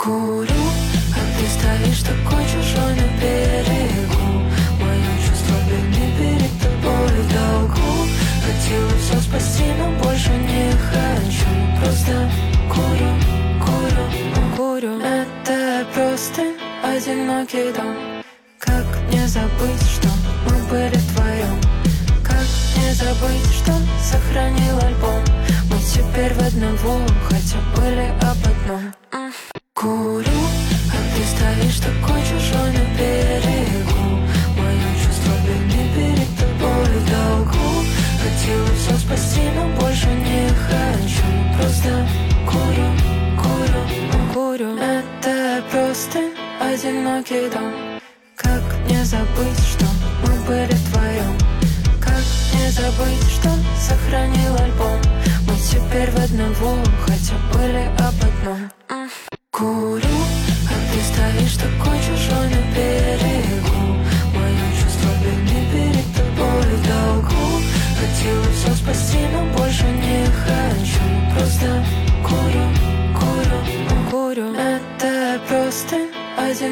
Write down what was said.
Курю, а ты стоишь такой чужой на берегу. Мое чувство бедный перед тобой в долгу. Хотела все спасти, но больше не хочу. Просто курю, курю, курю. Это просто одинокий дом. Как не забыть, что мы были вдвоем? Как не забыть, что сохранил альбом? Мы теперь в одного, хотя были об одном. Курю, а ты стоишь такой чужой на берегу. Мое чувство бедный перед тобой в долгу. Хотела все спасти, но больше не хочу. Просто курю, курю, курю. Это просто одинокий дом. Как не забыть, что мы были вдвоем? Как не забыть, что сохранил альбом? Мы теперь в одного, хотя были об одном. Курю, а ты стоишь такой чужой на берегу. Мое чувство бедный перед тобой в долгу. Хотела все спасти, но больше не хочу. Просто курю, курю, курю. Это просто